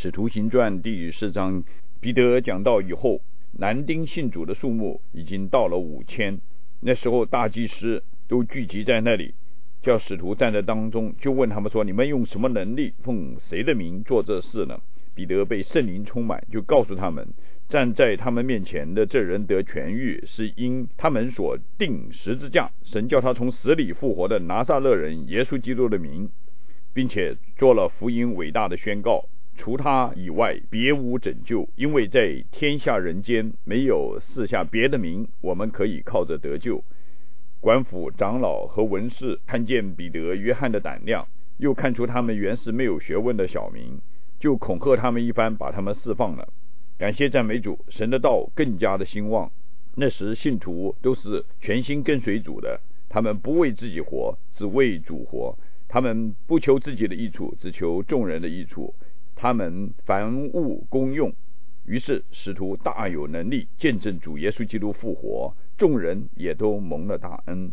使徒行传第4章，彼得讲道以后，男丁信主的数目已经到了5000。那时候大祭司都聚集在那里，叫使徒站在当中，就问他们说：你们用什么能力奉谁的名做这事呢？彼得被圣灵充满，就告诉他们，站在他们面前的这人得痊愈，是因他们所钉十字架，神叫他从死里复活的拿撒勒人耶稣基督的名，并且做了福音伟大的宣告，除他以外别无拯救，因为在天下人间没有赐下别的名，我们可以靠着得救。官府长老和文士看见彼得约翰的胆量，又看出他们原是没有学问的小民，就恐吓他们一番，把他们释放了。感谢赞美主，神的道更加的兴旺。那时信徒都是全心跟随主的，他们不为自己活，只为主活。他们不求自己的益处，只求众人的益处。他们凡物公用。于是使徒大有能力见证主耶稣基督复活，众人也都蒙了大恩。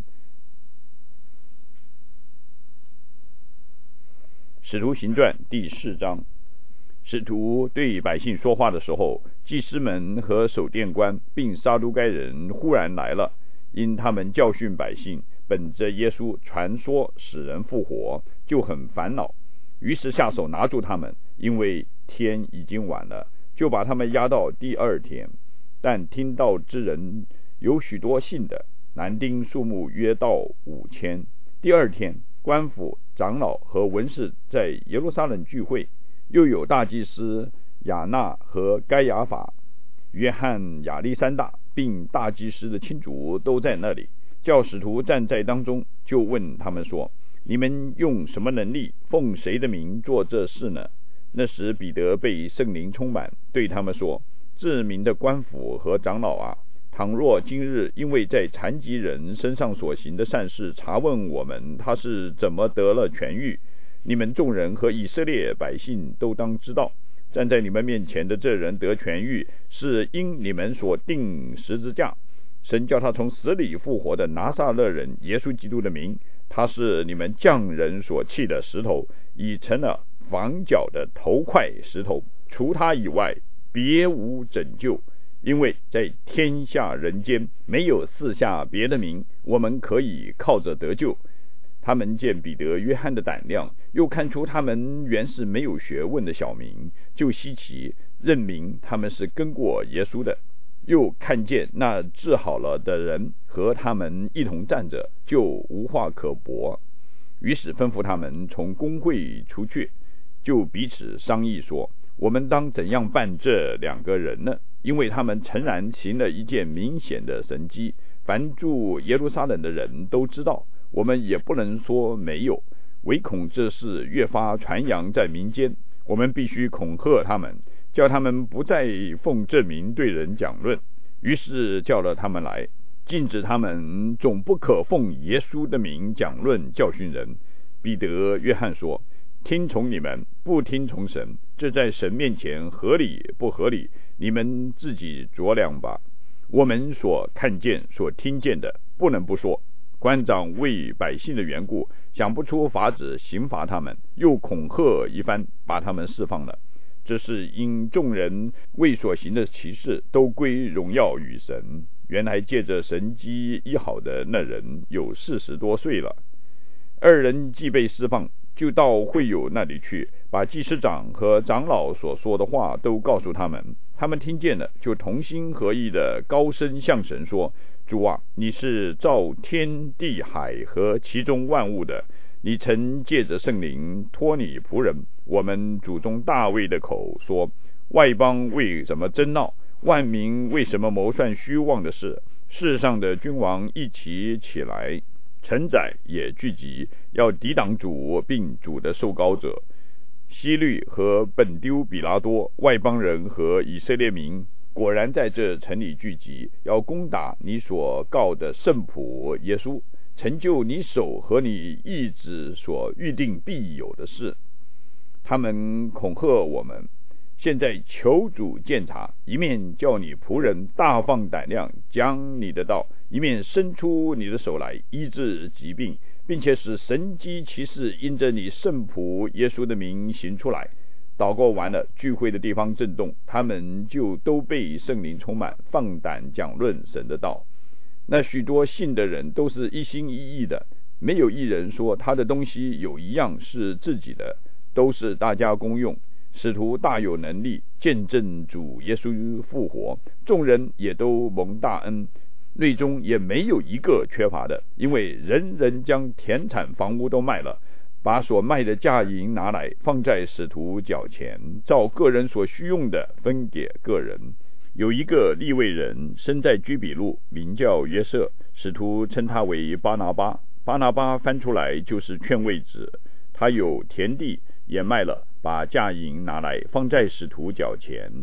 使徒行传第4章，使徒对百姓说话的时候，祭司们和守殿官并撒都该人忽然来了，因他们教训百姓，本着耶稣传说使人复活，就很烦恼，于是下手拿住他们，因为天已经晚了，就把他们押到第2天。但听道之人有许多信的，男丁数目约到5000。第2天，官府长老和文士在耶路撒冷聚会，又有大祭司亚那和该亚法、约翰、亚历山大，并大祭司的亲族都在那里。叫使徒站在当中，就问他们说：你们用什么能力奉谁的名做这事呢？那时彼得被圣灵充满，对他们说：至明的官府和长老啊，倘若今日因为在残疾人身上所行的善事查问我们他是怎么得了痊愈，你们众人和以色列百姓都当知道，站在你们面前的这人得痊愈，是因你们所钉十字架，神叫他从死里复活的拿撒勒人耶稣基督的名，他是你们匠人所弃的石头，已成了房角的头块石头，除他以外别无拯救，因为在天下人间没有赐下别的名，我们可以靠着得救。他们见彼得约翰的胆量，又看出他们原是没有学问的小民，就稀奇，认明他们是跟过耶稣的。又看见那治好了的人和他们一同站着，就无话可驳。于是吩咐他们从公会出去，就彼此商议说：我们当怎样办这2个人呢？因为他们诚然行了一件明显的神迹，凡住耶路撒冷的人都知道，我们也不能说没有，唯恐这事越发传扬在民间，我们必须恐吓他们，叫他们不再奉这名对人讲论。于是叫了他们来，禁止他们总不可奉耶稣的名讲论教训人。彼得、约翰说：听从你们，不听从神，这在神面前合理不合理，你们自己酌量吧。我们所看见所听见的，不能不说。官长为百姓的缘故，想不出法子刑罚他们，又恐吓一番，把他们释放了。这是因众人为所行的奇事都归荣耀与神。原来借着神机医好的那人有40多岁了。2人既被释放，就到会友那里去，把祭司长和长老所说的话都告诉他们。他们听见了，就同心合意的高声向神说：主啊，你是造天地海和其中万物的，你曾借着圣灵托你仆人我们祖宗大卫的口说：外邦为什么争闹，万民为什么谋算虚妄的事？世上的君王一起起来，臣宰也聚集，要抵挡主并主的受膏者。希律和本丢比拉多、外邦人和以色列民果然在这城里聚集，要攻打你所告的圣仆耶稣，成就你手和你意志所预定必有的事。他们恐吓我们，现在求主鉴察，一面叫你仆人大放胆量将你的道，一面伸出你的手来医治疾病，并且使神迹奇事因着你圣仆耶稣的名行出来。 祷告完了，聚会的地方震动，他们就都被圣灵充满，放胆讲论神的道。那许多信的人都是一心一意的，没有一人说他的东西有一样是自己的，都是大家公用。使徒大有能力见证主耶稣复活，众人也都蒙大恩，内中也没有一个缺乏的，因为人人将田产房屋都卖了，把所卖的价银拿来，放在使徒脚前，照个人所需用的分给个人。有一个利未人生在居比路，名叫约瑟，使徒称他为巴拿巴。巴拿巴翻出来就是劝慰子。他有田地也卖了，把价银拿来，放在使徒脚前。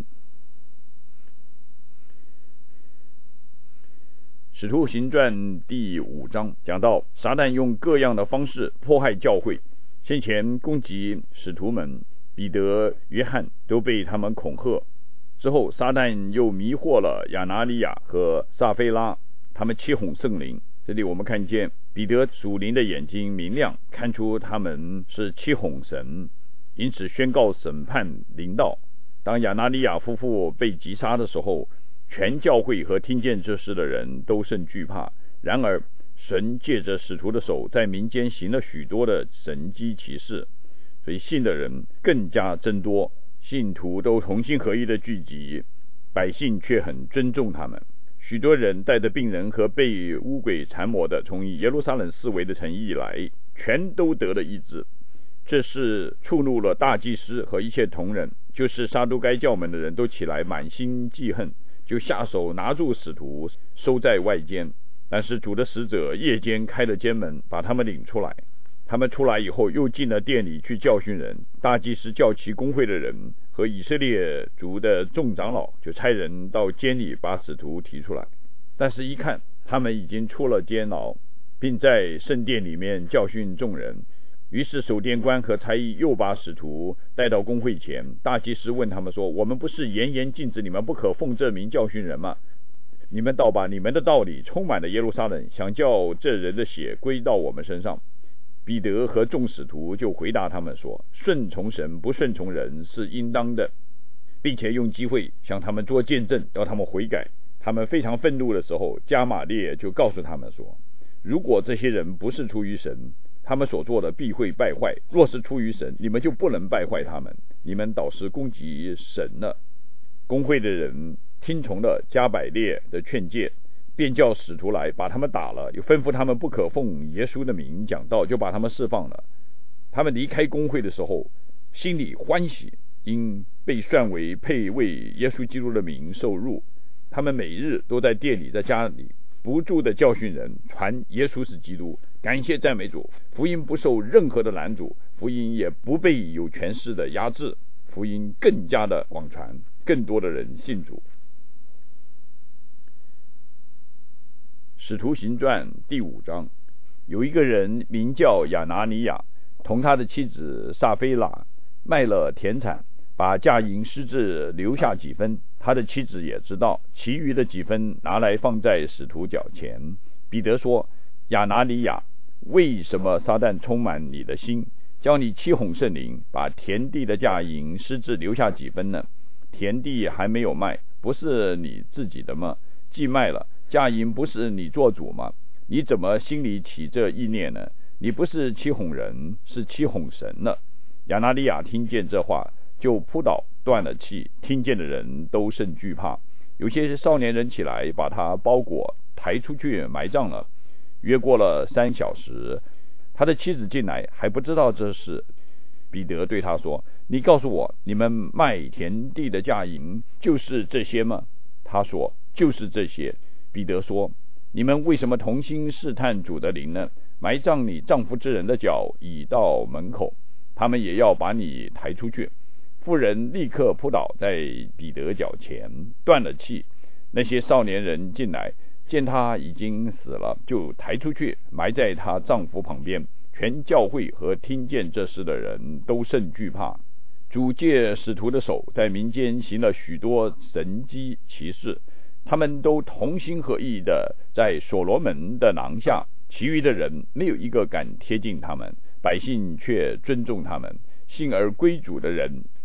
使徒行传第5章讲到，撒旦用各样的方式迫害教会。先前攻击使徒们，彼得、约翰都被他们恐吓。之后撒旦又迷惑了亚拿尼亚和撒非拉，他们欺哄圣灵。这里我们看见彼得属灵的眼睛明亮，看出他们是欺哄神，因此宣告审判临到。当亚拿尼亚夫妇被击杀的时候，全教会和听见这事的人都甚惧怕。然而神借着使徒的手在民间行了许多的神迹奇事，所以信的人更加增多，信徒都同心合一的聚集，百姓却很尊重他们。许多人带着病人和被污鬼缠磨的，从耶路撒冷四围的城邑来，全都得了医治。这是触怒了大祭司和一切同人，就是撒都该教门的人都起来满心记恨，就下手拿住使徒，收在外间。但是主的使者夜间开了监门，把他们领出来。他们出来以后，又进了店里去教训人。大祭司叫其公会的人和以色列族的众长老，就差人到监里把使徒提出来。但是一看他们已经出了监牢，并在圣殿里面教训众人，于是守殿官和差役又把使徒带到公会前。大祭司问他们说，我们不是严严禁止你们不可奉这名教训人吗？你们倒把你们的道理充满了耶路撒冷，想叫这人的血归到我们身上。彼得和众使徒就回答他们说，顺从神不顺从人是应当的，并且用机会向他们做见证，要他们悔改。他们非常愤怒的时候，加玛列就告诉他们说，如果这些人不是出于神，他们所做的必会败坏；若是出于神，你们就不能败坏他们，你们倒是攻击神了。公会的人听从了加百列的劝诫，便叫使徒来把他们打了，又吩咐他们不可奉耶稣的名讲道，就把他们释放了。他们离开公会的时候，心里欢喜，因被算为配为耶稣基督的名受辱。他们每日都在店里在家里不住的教训人，传耶稣是基督，感谢赞美主。福音不受任何的拦阻，福音也不被有权势的压制，福音更加的广传，更多的人信主。使徒行传第5章，有一个人名叫亚拿尼亚，同他的妻子撒非拉卖了田产，把价银私自留下几分，他的妻子也知道，其余的几分拿来放在使徒脚前。彼得说，亚拿尼亚，为什么撒旦充满你的心，叫你欺哄圣灵，把田地的价银私自留下几分呢？田地还没有卖，不是你自己的吗？既卖了，价银不是你做主吗？你怎么心里起这意念呢？你不是欺哄人，是欺哄神了。亚拿尼亚听见这话，就扑倒断了气，听见的人都甚惧怕。有些少年人起来，把他包裹抬出去埋葬了。约过了3小时，他的妻子进来，还不知道这事。彼得对他说，你告诉我，你们卖田地的价银就是这些吗？他说，就是这些。彼得说，你们为什么同心试探主的灵呢？埋葬你丈夫之人的脚已到门口，他们也要把你抬出去。妇人立刻扑倒在彼得脚前，断了气。那些少年人进来，见他已经死了，就抬出去埋在他丈夫旁边。全教会和听见这事的人都甚惧怕。主借使徒的手在民间行了许多神迹奇事，他们都同心合意的在所罗门的廊下，其余的人没有一个敢贴近他们，百姓却尊重他们。信而归主的人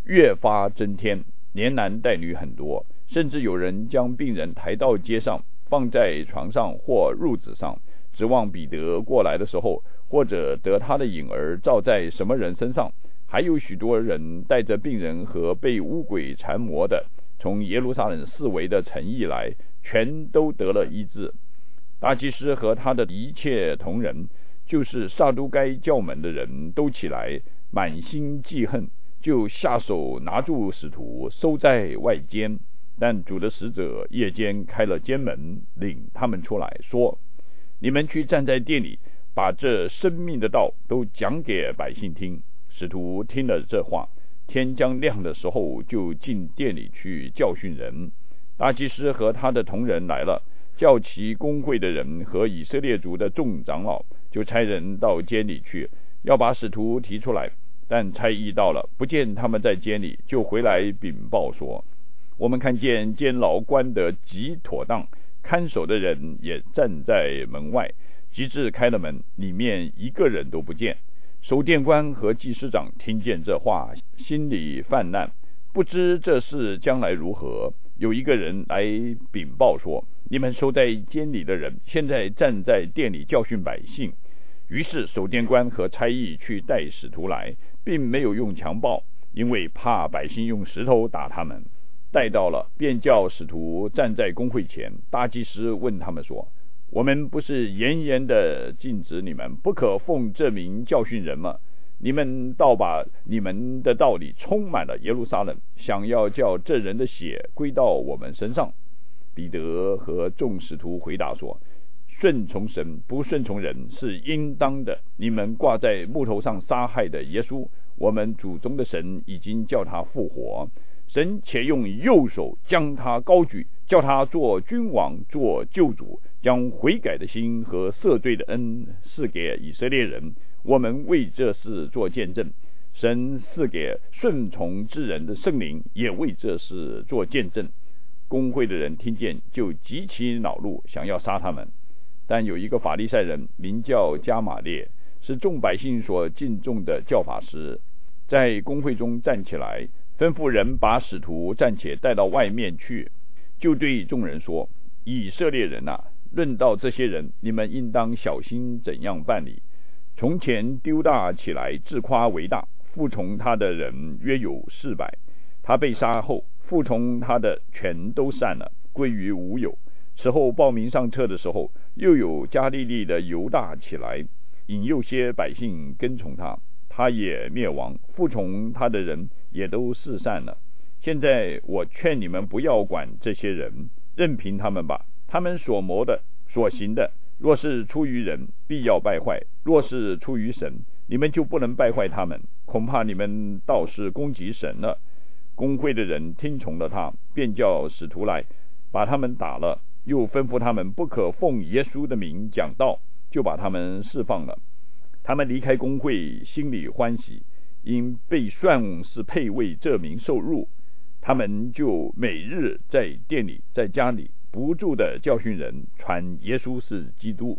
越发增添，连男带女很多，甚至有人将病人抬到街上，放在床上或褥子上，指望彼得过来的时候，或者得他的影儿照在什么人身上。还有许多人带着病人和被污鬼缠磨的，从耶路撒冷四围的城邑来，全都得了医治。大祭司和他的一切同人，就是撒都该教门的人，都起来，满心记恨，就下手拿住使徒，收在外间。但主的使者夜间开了监门，领他们出来，说：你们去站在店里，把这生命的道都讲给百姓听。使徒听了这话，天将亮的时候，就进店里去教训人。大祭司和他的同人来了，叫其公会的人和以色列族的众长老，就差人到监里去，要把使徒提出来。但差役到了，不见他们在监里，就回来禀报说：我们看见监牢关得极妥当，看守的人也站在门外，及至开了门，里面一个人都不见。守殿官和祭司长听见这话，心里犯难，不知这事将来如何。有一个人来禀报说：你们收在监里的人，现在站在殿里教训百姓。于是守殿官和差役去带使徒来，并没有用强暴，因为怕百姓用石头打他们。带到了，便叫使徒站在公会前。大祭司问他们说：我们不是严严的禁止你们不可奉这名教训人吗？你们倒把你们的道理充满了耶路撒冷，想要叫这人的血归到我们身上。彼得和众使徒回答说：顺从神，不顺从人是应当的。你们挂在木头上杀害的耶稣，我们祖宗的神已经叫他复活，神且用右手将他高举，叫他做君王，做救主，将悔改的心和赦罪的恩赐给以色列人。我们为这事做见证，神赐给顺从之人的圣灵也为这事做见证。公会的人听见，就极其恼怒，想要杀他们。但有一个法利赛人名叫加玛列，是众百姓所敬重的教法师，在公会中站起来，吩咐人把使徒暂且带到外面去，就对众人说：以色列人啊，论到这些人，你们应当小心怎样办理。从前丢大起来，自夸为大，服从他的人约有400。他被杀后，服从他的全都散了，归于无有。此后报名上册的时候，又有加利利的犹大起来，引诱些百姓跟从他，他也灭亡，服从他的人也都四散了。现在我劝你们不要管这些人，任凭他们吧。他们所谋的所行的，若是出于人，必要败坏；若是出于神，你们就不能败坏他们。恐怕你们倒是攻击神了。公会的人听从了他，便叫使徒来，把他们打了，又吩咐他们不可奉耶稣的名讲道，就把他们释放了。他们离开公会，心里欢喜，因被算是配为这名受辱。他们就每日在店里，在家里不住的教训人，传耶稣是基督。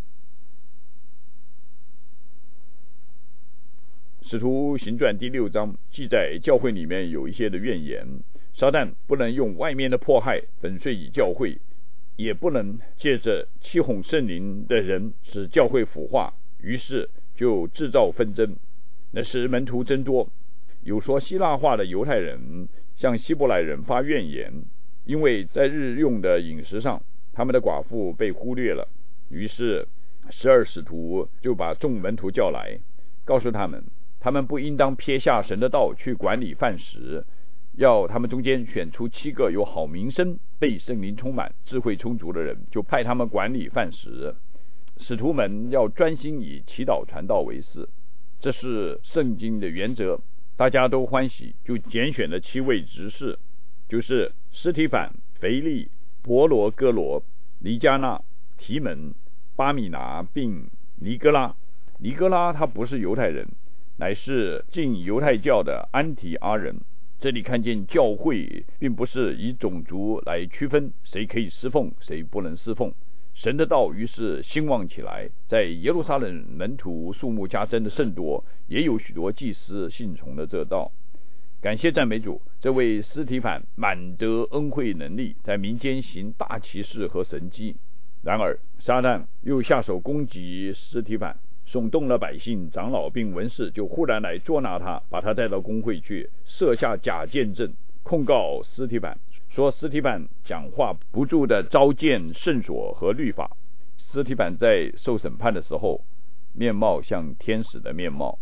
使徒行传第6章记载，教会里面有一些的怨言，撒旦不能用外面的迫害粉碎以教会，也不能借着欺哄圣灵的人使教会腐化，于是就制造纷争，那使门徒增多。有说希腊话的犹太人向希伯来人发怨言，因为在日用的饮食上，他们的寡妇被忽略了。于是12使徒就把众门徒叫来，告诉他们，他们不应当撇下神的道去管理饭食，要他们中间选出7个有好名声、被圣灵充满、智慧充足的人，就派他们管理饭食。使徒们要专心以祈祷传道为事，这是圣经的原则。大家都欢喜，就拣选了7位执事，就是司提反、腓利、伯罗哥罗、尼加纳、提门、巴米拿并尼哥拉。尼哥拉他不是犹太人，乃是信犹太教的安提阿人。这里看见教会并不是以种族来区分谁可以侍奉，谁不能侍奉。神的道于是兴旺起来，在耶路撒冷门徒数目加增的甚多，也有许多祭司信从了这道。 感谢赞美主，这位司提反满得恩惠能力，在民间行大奇事和神迹。然而撒旦又下手攻击司提反，耸动了百姓、长老并文士，就忽然来捉拿他，把他带到公会去，设下假见证，控告司提反，说司提反讲话不住的糟践圣所和律法。司提反在受审判的时候，面貌像天使的面貌。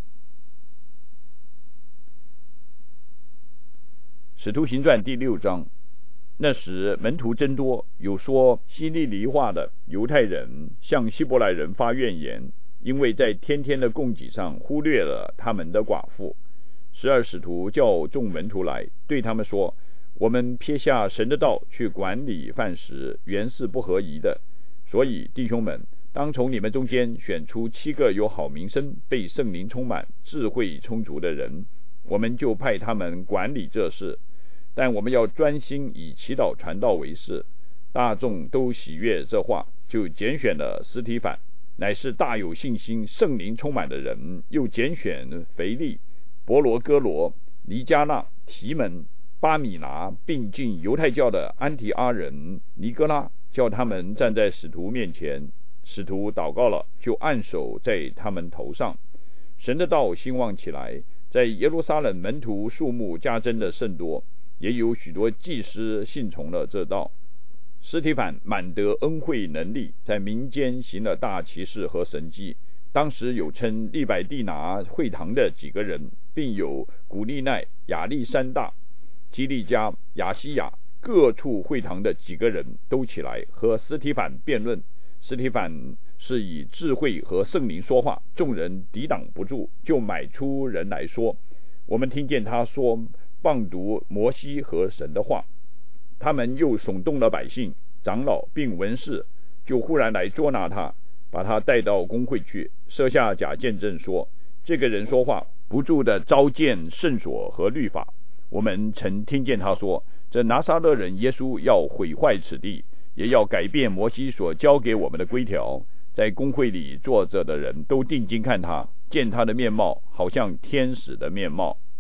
使徒行传第6章，那时门徒增多，有说希利尼话的犹太人向希伯来人发怨言，因为在天天的供给上忽略了他们的寡妇。12使徒叫众门徒来，对他们说，我们撇下神的道去管理饭食，原是不合宜的。所以弟兄们，当从你们中间选出7个有好名声、被圣灵充满、智慧充足的人，我们就派他们管理这事。但我们要专心以祈祷传道为事。大众都喜悦这话，就拣选了司提反，乃是大有信心、圣灵充满的人，又拣选腓利、伯罗哥罗、尼加纳、提门、巴米拿，并进犹太教的安提阿人尼哥拉，叫他们站在使徒面前。使徒祷告了，就按手在他们头上。神的道兴旺起来，在耶路撒冷门徒数目加增的甚多，也有许多祭司信从了这道。司提反满得恩惠能力，在民间行了大奇事和神迹。当时有称利百地拿会堂的几个人，并有古利奈、亚历山大、基利加、亚西亚各处会堂的几个人都起来和司提反辩论。司提反是以智慧和圣灵说话，众人抵挡不住，就买出人来说，我们听见他说谤读摩西和神的话。他们又耸动了百姓、长老并文士，就忽然来捉拿他，把他带到公会去，设下假见证说，这个人说话不住的糟践圣所和律法。我们曾听见他说，这拿撒勒人耶稣要毁坏此地，也要改变摩西所交给我们的规条。在公会里坐着的人都定睛看他，见他的面貌好像天使的面貌。